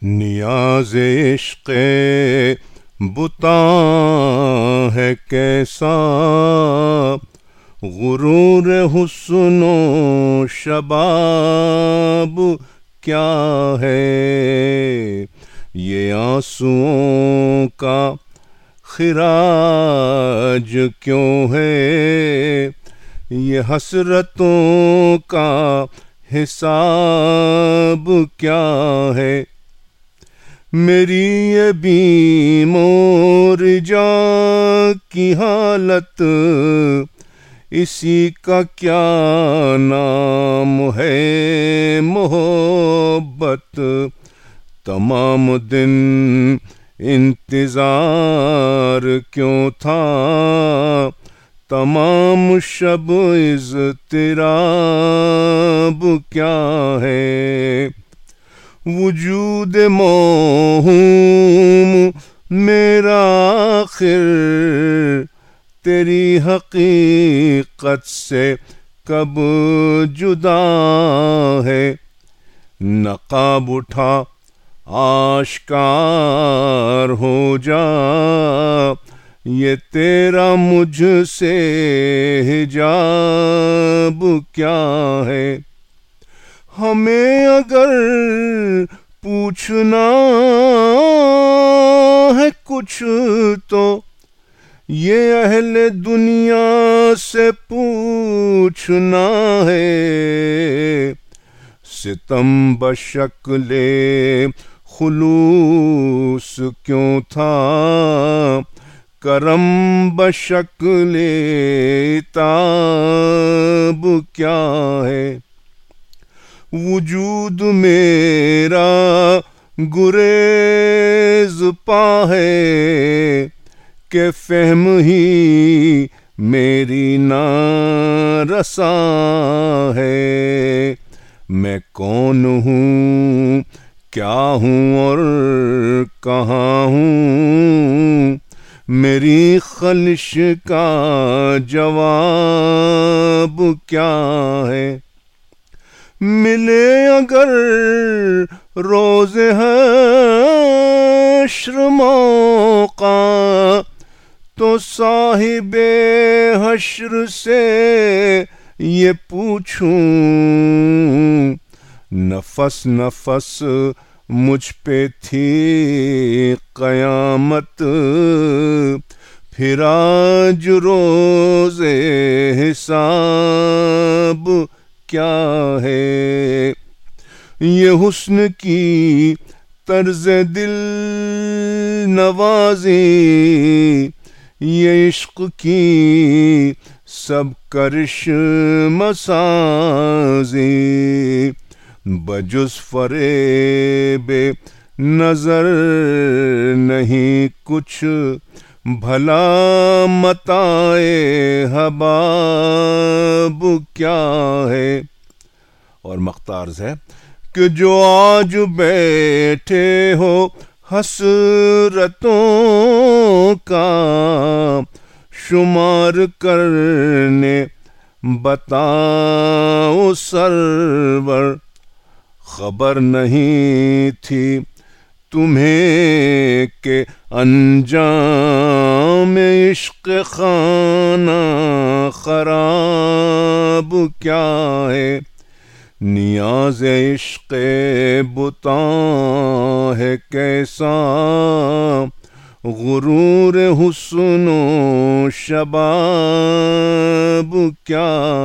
نیاز عشق بتاں ہے کیسا، غرور حسن و شباب کیا ہے، یہ آنسوؤں کا خراج کیوں ہے، یہ حسرتوں کا حساب کیا ہے، میری یہ بیم و رجا کی حالت، اسی کا کیا نام ہے محبت، تمام دن انتظار کیوں تھا، تمام شب اضطراب کیا ہے، وجود موہوم میرا آخر تیری حقیقت سے کب جدا ہے، نقاب اٹھا آشکار ہو جا، یہ تیرا مجھ سے حجاب کیا ہے، ہمیں اگر پوچھنا ہے کچھ تو یہ اہل دنیا سے پوچھنا ہے، ستم بشکل خلوص کیوں تھا، کرم بشکل عتاب کیا ہے، وجود میرا گریز پا ہے کہ فہم ہی میری نارساں ہے، میں کون ہوں کیا ہوں اور کہاں ہوں، میری خلش کا جواب کیا ہے، ملے اگر روز حشر موقع تو صاحب حشر سے یہ پوچھوں، نفس نفس مجھ پہ تھی قیامت، پھر آج روز حساب کیا ہے، یہ حسن کی طرز دل نوازی، یہ عشق کی سب کرشم سازی، بجز فریب نظر نہیں کچھ، بھلا متاع حباب کیا ہے، اور مختارز ہے کہ جو آج بیٹھے ہو حسرتوں کا شمار کرنے بتاؤ سرور، خبر نہیں تھی تمہیں کہ انجام عشق خانہ خراب کیا ہے، نیاز عشق بتاں ہے کیسا، غرور حسن و شباب کیا